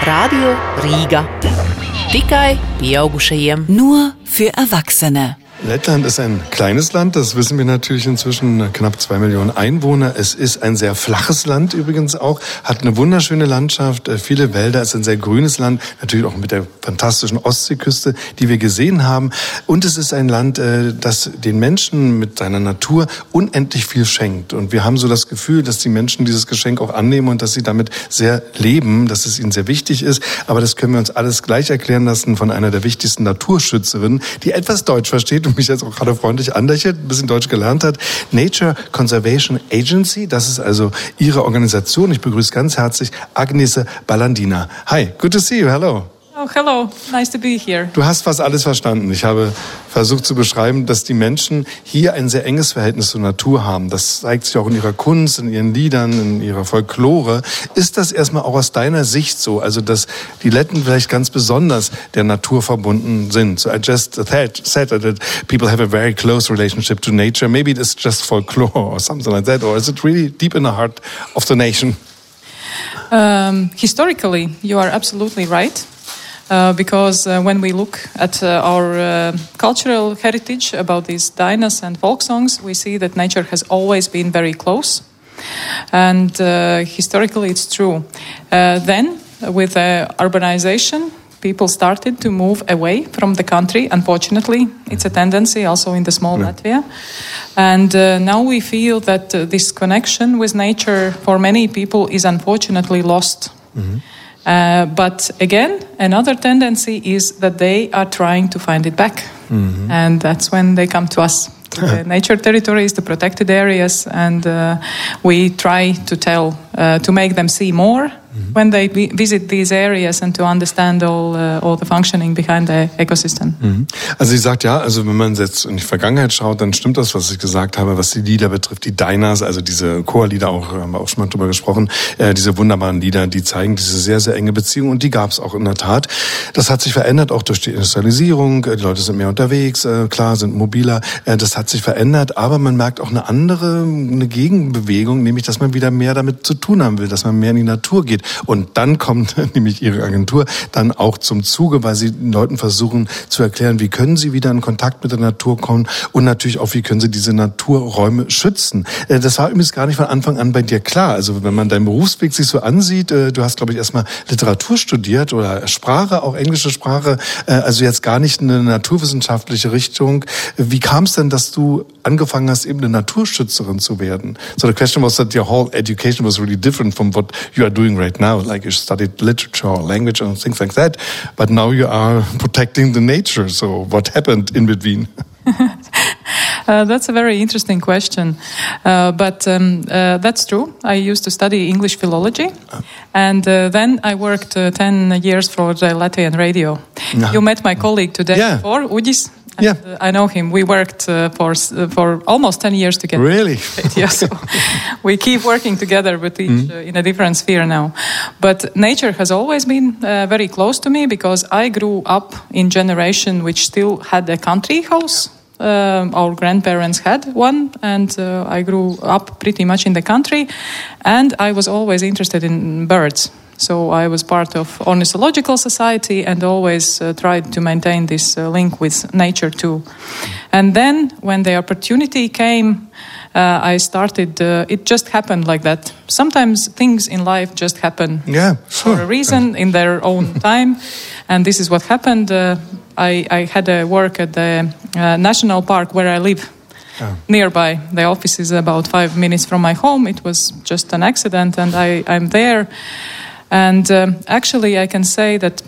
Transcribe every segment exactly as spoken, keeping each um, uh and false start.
Radio Riga. Tikai pieaugušajiem. Nur für Erwachsene. Lettland ist ein kleines Land, das wissen wir natürlich inzwischen, knapp zwei Millionen Einwohner. Es ist ein sehr flaches Land übrigens auch, hat eine wunderschöne Landschaft, viele Wälder, es ist ein sehr grünes Land, natürlich auch mit der fantastischen Ostseeküste, die wir gesehen haben. Und es ist ein Land, das den Menschen mit seiner Natur unendlich viel schenkt. Und wir haben so das Gefühl, dass die Menschen dieses Geschenk auch annehmen und dass sie damit sehr leben, dass es ihnen sehr wichtig ist. Aber das können wir uns alles gleich erklären lassen von einer der wichtigsten Naturschützerinnen, die etwas Deutsch versteht und mich jetzt auch gerade freundlich anlächelt, ein bisschen Deutsch gelernt hat. Nature Conservation Agency, das ist also ihre Organisation. Ich begrüße ganz herzlich Agnese Ballandina. Hi, good to see you, hello. Oh, hello, nice to be here. Du hast fast alles verstanden. Ich habe versucht zu beschreiben, dass die Menschen hier ein sehr enges Verhältnis zur Natur haben. Das zeigt sich auch in ihrer Kunst, in ihren Liedern, in ihrer Folklore. Ist das erstmal auch aus deiner Sicht so? Also, dass die Letten vielleicht ganz besonders der Natur verbunden sind? So I just said that people have a very close relationship to nature. Maybe it is just folklore or something like that. Or is it really deep in the heart of the nation? Um, historically, you are absolutely right. Uh, because uh, when we look at uh, our uh, cultural heritage about these dinas and folk songs, we see that nature has always been very close. And uh, historically it's true. Uh, then, with uh, urbanization, people started to move away from the country. Unfortunately, it's a tendency also in the small yeah. Latvia. And uh, now we feel that uh, this connection with nature for many people is unfortunately lost. Mm-hmm. Uh, but again, another tendency is that they are trying to find it back. Mm-hmm. And that's when they come to us, to the nature territories, the protected areas, and uh, we try to tell, uh, to make them see more mm-hmm. when they vi- visit these areas and to understand all, uh, all the functioning behind the ecosystem. Mhm. Also sie sagt ja, also wenn man jetzt in die Vergangenheit schaut, dann stimmt das, was ich gesagt habe, was die Lieder betrifft, die Dinas, also diese Chorlieder, auch haben wir auch schon mal drüber gesprochen, äh, diese wunderbaren Lieder, die zeigen diese sehr, sehr enge Beziehung und die gab es auch in der Tat. Das hat sich verändert, auch durch die Industrialisierung, die Leute sind mehr unterwegs, äh, klar, sind mobiler, äh, das hat sich verändert, aber man merkt auch eine andere, eine Gegenbewegung, nämlich, dass man wieder mehr damit zu tun haben will, dass man mehr in die Natur geht. Und dann kommt nämlich ihre Agentur dann auch zum Zuge, weil sie den Leuten versuchen zu erklären, wie können sie wieder in Kontakt mit der Natur kommen und natürlich auch, wie können sie diese Naturräume schützen. Das war übrigens gar nicht von Anfang an bei dir klar. Also wenn man deinen Berufsweg sich so ansieht, du hast, glaube ich, erstmal Literatur studiert oder Sprache, auch englische Sprache, also jetzt gar nicht eine naturwissenschaftliche Richtung. Wie kam es denn, dass du angefangen hast, eben eine Naturschützerin zu werden? So the question was that your whole education was really different from what you are doing right now. Like you studied literature or language and things like that, but now you are protecting the nature. So what happened in between? Uh, that's a very interesting question, uh, but um, uh, that's true. I used to study English philology, oh. and uh, then I worked uh, ten years for the Latvian radio. No. You met my colleague today yeah. before, Udis. Yeah, uh, I know him. We worked uh, for uh, for almost ten years together. Really? Yeah, so we keep working together, but each mm. uh, in a different sphere now. But nature has always been uh, very close to me because I grew up in generation which still had a country house. Uh, our grandparents had one, and uh, I grew up pretty much in the country, and I was always interested in birds. So I was part of Ornithological Society and always uh, tried to maintain this uh, link with nature too. And then when the opportunity came, uh, I started, uh, it just happened like that. Sometimes things in life just happen yeah, sure. for a reason in their own time. And this is what happened. Uh, I, I had a work at the uh, national park where I live. Oh. Nearby. The office is about five minutes from my home. It was just an accident and I, I'm there. And um, actually, I can say that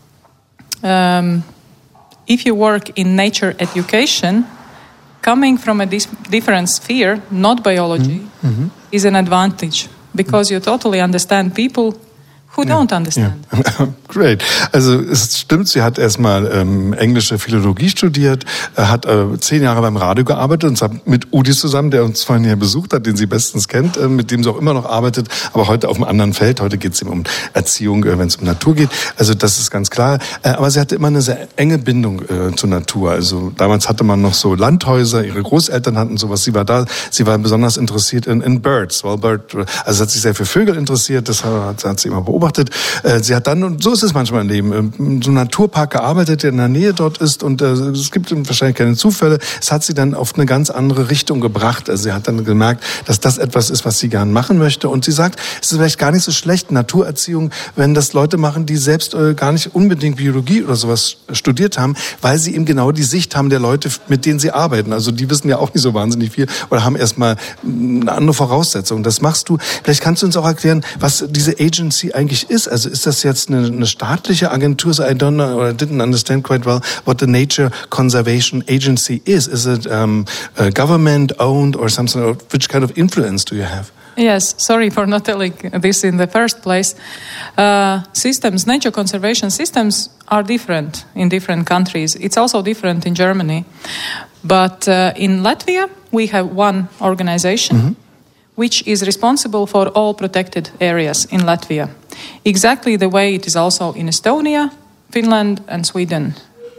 um, if you work in nature education, coming from a dis- different sphere, not biology, mm-hmm. is an advantage because you totally understand people who don't understand. Ja. Great. Also es stimmt, sie hat erstmal ähm, englische Philologie studiert, hat äh, zehn Jahre beim Radio gearbeitet und zwar mit Udis zusammen, der uns vorhin hier besucht hat, den sie bestens kennt, äh, mit dem sie auch immer noch arbeitet, aber heute auf einem anderen Feld. Heute geht es eben um Erziehung, äh, wenn es um Natur geht. Also das ist ganz klar. Äh, aber sie hatte immer eine sehr enge Bindung äh, zur Natur. Also damals hatte man noch so Landhäuser, ihre Großeltern hatten sowas. Sie war da, sie war besonders interessiert in, in Birds. Well, Bird, also hat sich sehr für Vögel interessiert, das hat, hat sie immer beobachtet. beobachtet. Äh, sie hat dann, und so ist es manchmal im Leben, in so einem Naturpark gearbeitet, der in der Nähe dort ist und äh, es gibt wahrscheinlich keine Zufälle. Es hat sie dann auf eine ganz andere Richtung gebracht. Also sie hat dann gemerkt, dass das etwas ist, was sie gern machen möchte. Und sie sagt, es ist vielleicht gar nicht so schlecht, Naturerziehung, wenn das Leute machen, die selbst äh, gar nicht unbedingt Biologie oder sowas studiert haben, weil sie eben genau die Sicht haben der Leute, mit denen sie arbeiten. Also die wissen ja auch nicht so wahnsinnig viel oder haben erstmal eine andere Voraussetzung. Das machst du. Vielleicht kannst du uns auch erklären, was diese Agency eigentlich ist. Also ist das jetzt eine, eine staatliche Agentur? So I don't know, or I didn't understand quite well what the Nature Conservation Agency is. Is it um, uh, government owned or something? Or which kind of influence do you have? Yes, sorry for not telling this in the first place. Uh, systems, nature conservation systems are different in different countries. It's also different in Germany. But uh, in Latvia, we have one organization mm-hmm. which is responsible for all protected areas in Latvia. Exactly the way it is also in Estonia, Finland and Sweden.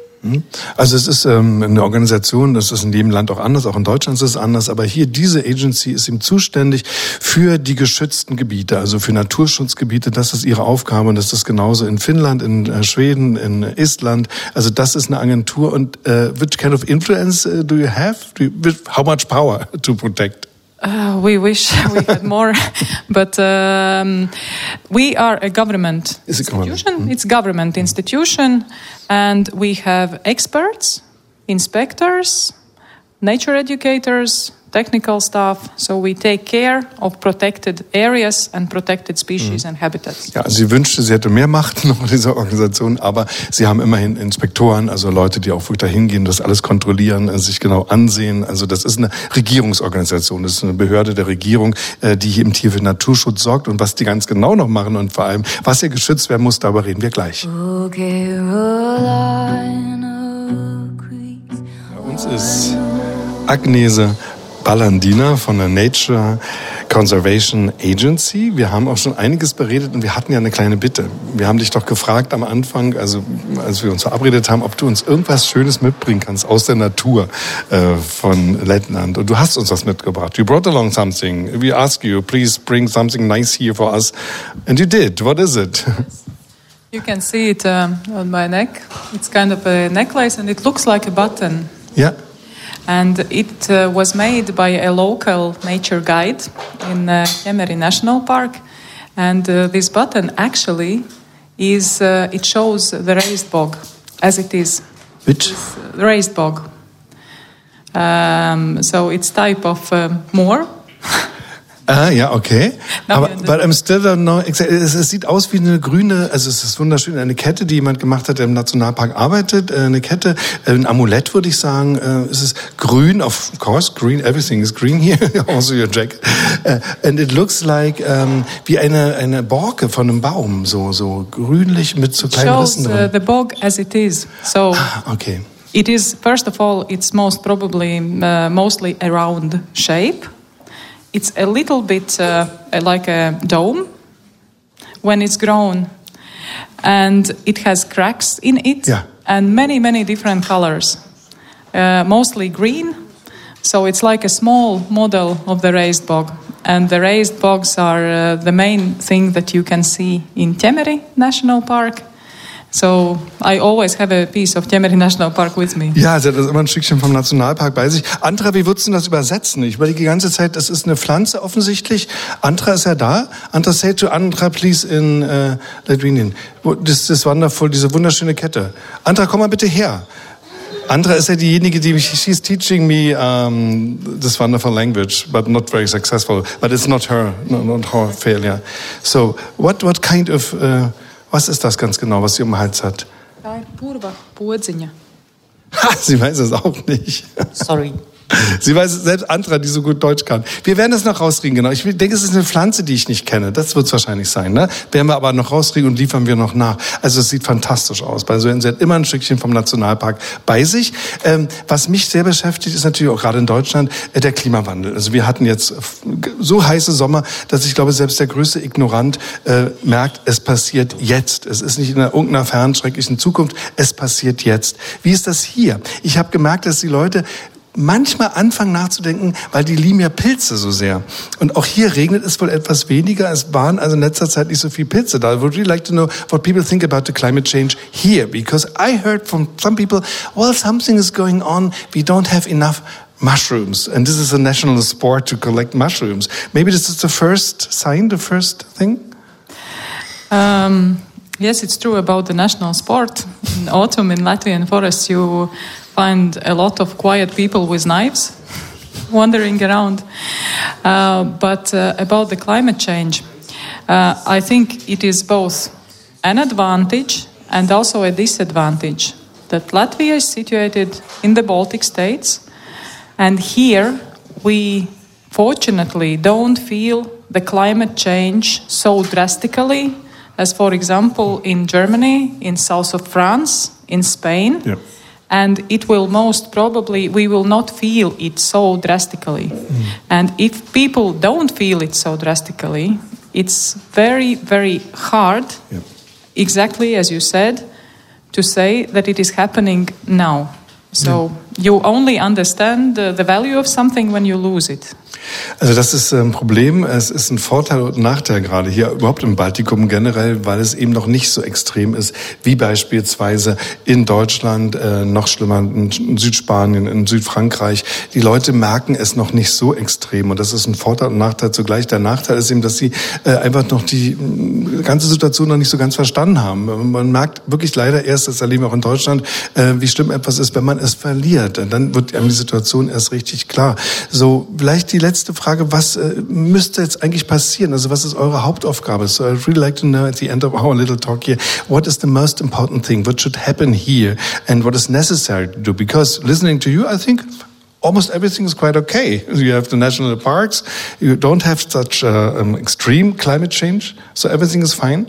Also es ist ähm, eine Organisation, das ist in jedem Land auch anders, auch in Deutschland ist es anders, aber hier diese Agency ist eben zuständig für die geschützten Gebiete, also für Naturschutzgebiete, das ist ihre Aufgabe und das ist genauso in Finnland, in äh, Schweden, in Estland, also das ist eine Agentur und äh, which kind of influence uh, do you have? Do you, how much power to protect? Uh, we wish we had more, but um, we are a government Is it institution. Government? It's government institution, and we have experts, inspectors, nature educators, technical staff. So we take care of protected areas and protected species mm. and habitats. Ja, sie wünschte, sie hätte mehr Macht noch in dieser Organisation, aber sie haben immerhin Inspektoren, also Leute, die auch wirklich dahin gehen, das alles kontrollieren, sich genau ansehen. Also das ist eine Regierungsorganisation, das ist eine Behörde der Regierung, die hier im Tier für Naturschutz sorgt und was die ganz genau noch machen und vor allem, was hier geschützt werden muss, darüber reden wir gleich. Okay, Bei uns ist Agnese Ballandina von der Nature Conservation Agency. Wir haben auch schon einiges beredet und wir hatten ja eine kleine Bitte. Wir haben dich doch gefragt am Anfang, also als wir uns verabredet haben, ob du uns irgendwas Schönes mitbringen kannst aus der Natur äh, von Lettland. Und du hast uns was mitgebracht. You brought along something. We ask you, please bring something nice here for us. And you did. What is it? You can see it um, on my neck. It's kind of a necklace and it looks like a button. Ja. And it uh, was made by a local nature guide in uh, Kemeri National Park. And uh, this button actually is, uh, it shows the raised bog as it is. Which? This, uh, raised bog. Um, so it's type of uh, moor. Ah, ja, okay. No, Aber yeah, but I'm still don't know exactly. Es, es sieht aus wie eine grüne, also es ist wunderschön, eine Kette, die jemand gemacht hat, der im Nationalpark arbeitet. Eine Kette, ein Amulett, würde ich sagen. Es ist grün, of course, green, everything is green here, also your jacket. And it looks like um, wie eine eine Borke von einem Baum, so so grünlich mit so kleinen Shows Rissen drin. uh, the bog as it is. So Ah, okay. it is, first of all, it's most probably uh, mostly a round shape. It's a little bit uh, like a dome when it's grown, and it has cracks in it Yeah. and many, many different colors, uh, mostly green. So it's like a small model of the raised bog. And the raised bogs are uh, the main thing that you can see in Kemeri National Park. So I always have a piece of Kemeri National Park with me. Ja, sie hat also immer ein Stückchen vom Nationalpark bei sich. Antra, wie würdest du das übersetzen? Ich überlege die ganze Zeit, das ist eine Pflanze offensichtlich. Antra ist ja da. Antra, say to Antra, please, in uh, Lithuanian. Das ist wonderful, diese wunderschöne Kette. Antra, komm mal bitte her. Andra ist ja diejenige, die mich, she's teaching me um, this wonderful language, but not very successful. But it's not her, no, not her failure. So, what, what kind of, uh, was ist das ganz genau, was sie um den Hals hat? Purva podziņa. Ha, sie weiß es auch nicht. Sorry. Sie weiß es selbst, Andra, die so gut Deutsch kann. Wir werden das noch rauskriegen, genau. Ich denke, es ist eine Pflanze, die ich nicht kenne. Das wird es wahrscheinlich sein, ne? Werden wir aber noch rauskriegen und liefern wir noch nach. Also es sieht fantastisch aus. Also sie hat immer ein Stückchen vom Nationalpark bei sich. Ähm, was mich sehr beschäftigt, ist natürlich auch gerade in Deutschland äh, der Klimawandel. Also wir hatten jetzt so heiße Sommer, dass ich glaube, selbst der größte Ignorant äh, merkt, es passiert jetzt. Es ist nicht in irgendeiner fernen, schrecklichen Zukunft. Es passiert jetzt. Wie ist das hier? Ich habe gemerkt, dass die Leute manchmal anfangen nachzudenken, weil die lieben ja Pilze so sehr. Und auch hier regnet es wohl etwas weniger. Es waren also in letzter Zeit nicht so viele Pilze da. I would really like to know what people think about the climate change here, because I heard from some people, well, something is going on. We don't have enough mushrooms, and this is a national sport to collect mushrooms. Maybe this is the first sign, the first thing? Um, yes, it's true about the national sport. In autumn in Latvian forests you find a lot of quiet people with knives wandering around. Uh, but uh, about the climate change, uh, I think it is both an advantage and also a disadvantage that Latvia is situated in the Baltic states, and here we fortunately don't feel the climate change so drastically as, for example, in Germany, in south of France, in Spain. Yeah. And it will most probably, we will not feel it so drastically. Mm. And if people don't feel it so drastically, it's very, very hard, yeah. exactly as you said, to say that it is happening now. So yeah. you only understand the, the value of something when you lose it. Also das ist ein Problem, es ist ein Vorteil und ein Nachteil gerade hier überhaupt im Baltikum generell, weil es eben noch nicht so extrem ist wie beispielsweise in Deutschland, äh, noch schlimmer in Südspanien, in Südfrankreich. Die Leute merken es noch nicht so extrem und das ist ein Vorteil und Nachteil zugleich. Der Nachteil ist eben, dass sie äh, einfach noch die äh, ganze Situation noch nicht so ganz verstanden haben. Man merkt wirklich leider erst, das erleben wir auch in Deutschland, äh, wie schlimm etwas ist, wenn man es verliert. Dann wird einem die Situation erst richtig klar. So, vielleicht die letzte Frage, was äh, müsste jetzt eigentlich passieren? Also was ist eure Hauptaufgabe? So I'd really like to know at the end of our little talk here, what is the most important thing? What should happen here? And what is necessary to do? Because listening to you, I think almost everything is quite okay. You have the national parks. You don't have such uh, um, extreme climate change. So everything is fine?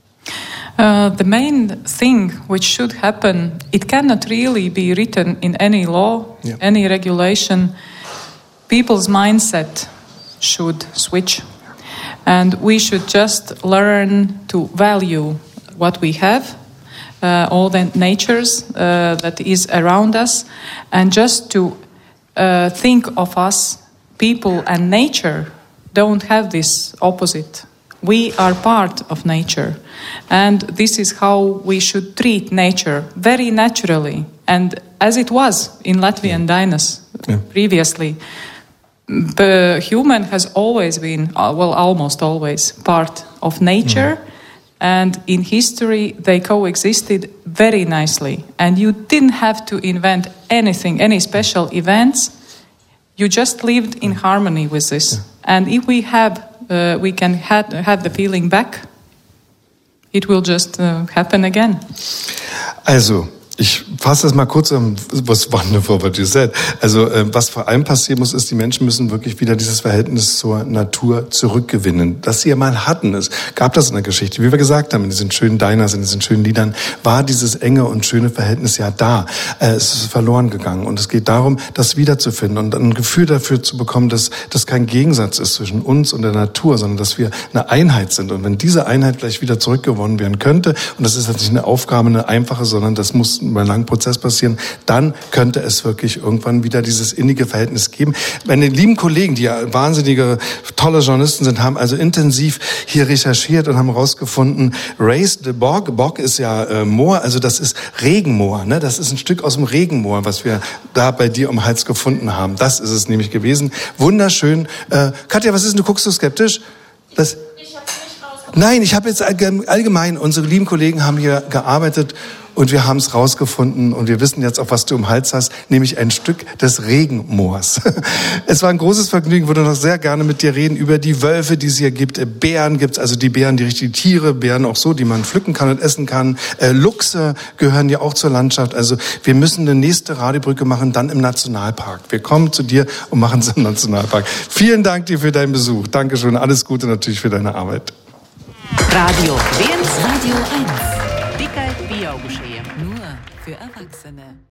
Uh, the main thing which should happen, it cannot really be written in any law, yeah. any regulation. People's mindset should switch, and we should just learn to value what we have, uh, all the natures uh, that is around us, and just to uh, think of us, people and nature, don't have this opposite. We are part of nature, and this is how we should treat nature, very naturally, and as it was in Latvian Dinas yeah. previously. The human has always been, uh, well, almost always, part of nature, mm. and in history they coexisted very nicely. And you didn't have to invent anything, any special events. You just lived in harmony with this. Yeah. And if we have, uh, we can have, have the feeling back, it will just uh, happen again. Also. Ich fasse das mal kurz um, was wonderful what you said. Also äh, was vor allem passieren muss, ist, die Menschen müssen wirklich wieder dieses Verhältnis zur Natur zurückgewinnen, das sie ja mal hatten. Es gab das in der Geschichte, wie wir gesagt haben, in diesen schönen Dinas, in diesen schönen Liedern, war dieses enge und schöne Verhältnis ja da. Äh, es ist verloren gegangen und es geht darum, das wiederzufinden und ein Gefühl dafür zu bekommen, dass das kein Gegensatz ist zwischen uns und der Natur, sondern dass wir eine Einheit sind. Und wenn diese Einheit gleich wieder zurückgewonnen werden könnte, und das ist jetzt nicht eine Aufgabe, eine einfache, sondern das muss über einen langen Prozess passieren, dann könnte es wirklich irgendwann wieder dieses innige Verhältnis geben. Meine lieben Kollegen, die ja wahnsinnige, tolle Journalisten sind, haben also intensiv hier recherchiert und haben herausgefunden, Race de Bog, Bog ist ja äh, Moor, also das ist Regenmoor, ne? Das ist ein Stück aus dem Regenmoor, was wir da bei dir um den Hals gefunden haben. Das ist es nämlich gewesen. Wunderschön. Äh, Katja, was ist denn, du guckst so skeptisch? Das ich hab's nicht rausgefunden. Nein, ich habe jetzt allgemein, unsere lieben Kollegen haben hier gearbeitet und wir haben es rausgefunden und wir wissen jetzt auch, was du im Hals hast, nämlich ein Stück des Regenmoors. Es war ein großes Vergnügen, würde noch sehr gerne mit dir reden über die Wölfe, die es hier gibt. Bären gibt's, also die Bären, die richtigen Tiere, Bären auch so, die man pflücken kann und essen kann. Äh, Luchse gehören ja auch zur Landschaft. Also wir müssen eine nächste Radiobrücke machen, dann im Nationalpark. Wir kommen zu dir und machen es im Nationalpark. Vielen Dank dir für deinen Besuch. Dankeschön, alles Gute natürlich für deine Arbeit. Radio eins. Radio eins. Tikai pieaugušajiem. Nur für Erwachsene.